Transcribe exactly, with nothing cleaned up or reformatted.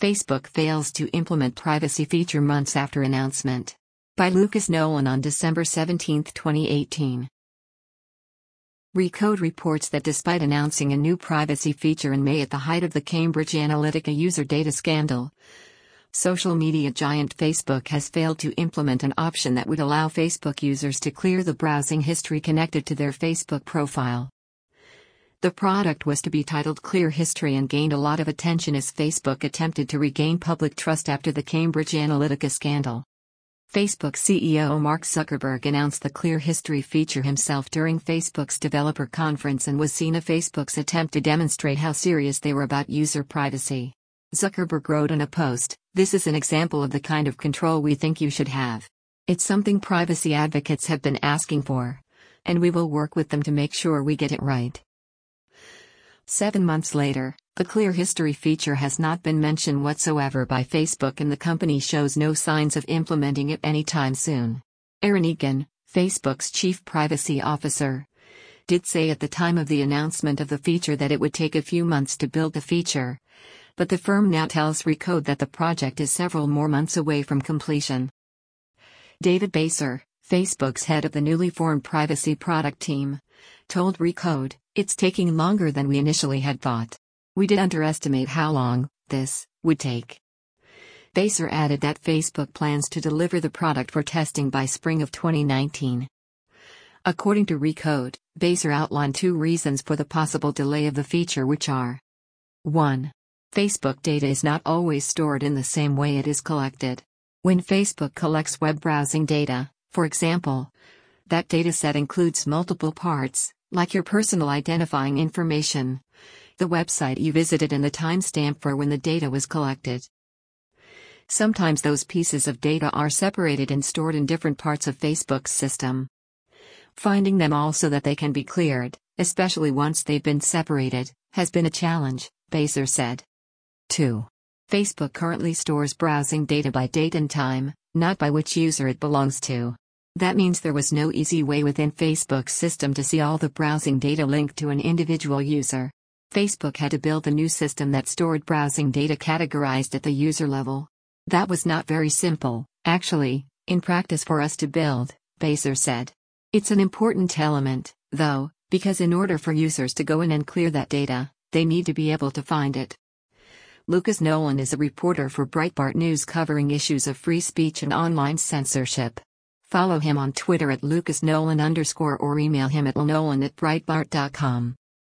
Facebook fails to implement privacy feature months after announcement. By Lucas Nolan on December seventeenth, twenty eighteen. Recode reports that despite announcing a new privacy feature in May at the height of the Cambridge Analytica user data scandal, social media giant Facebook has failed to implement an option that would allow Facebook users to clear the browsing history connected to their Facebook profile. The product was to be titled Clear History and gained a lot of attention as Facebook attempted to regain public trust after the Cambridge Analytica scandal. Facebook C E O Mark Zuckerberg announced the Clear History feature himself during Facebook's developer conference and was seen as Facebook's attempt to demonstrate how serious they were about user privacy. Zuckerberg wrote in a post, "This is an example of the kind of control we think you should have. It's something privacy advocates have been asking for, and we will work with them to make sure we get it right." Seven months later, the Clear History feature has not been mentioned whatsoever by Facebook and the company shows no signs of implementing it anytime soon. Aaron Egan, Facebook's chief privacy officer, did say at the time of the announcement of the feature that it would take a few months to build the feature, but the firm now tells Recode that the project is several more months away from completion. David Baser, Facebook's head of the newly formed privacy product team, told Recode, "It's taking longer than we initially had thought. We did underestimate how long this would take." Baser added that Facebook plans to deliver the product for testing by spring of twenty nineteen. According to Recode, Baser outlined two reasons for the possible delay of the feature, which are: one. Facebook data is not always stored in the same way it is collected. When Facebook collects web browsing data, for example, that dataset includes multiple parts, like your personal identifying information, the website you visited and the timestamp for when the data was collected. Sometimes those pieces of data are separated and stored in different parts of Facebook's system. Finding them all so that they can be cleared, especially once they've been separated, has been a challenge, Baser said. two. Facebook currently stores browsing data by date and time, not by which user it belongs to. That means there was no easy way within Facebook's system to see all the browsing data linked to an individual user. Facebook had to build a new system that stored browsing data categorized at the user level. That was not very simple, actually, in practice for us to build, Baser said. It's an important element, though, because in order for users to go in and clear that data, they need to be able to find it. Lucas Nolan is a reporter for Breitbart News covering issues of free speech and online censorship. Follow him on Twitter at lucasnolan underscore or email him at lnolan at breitbart dot com.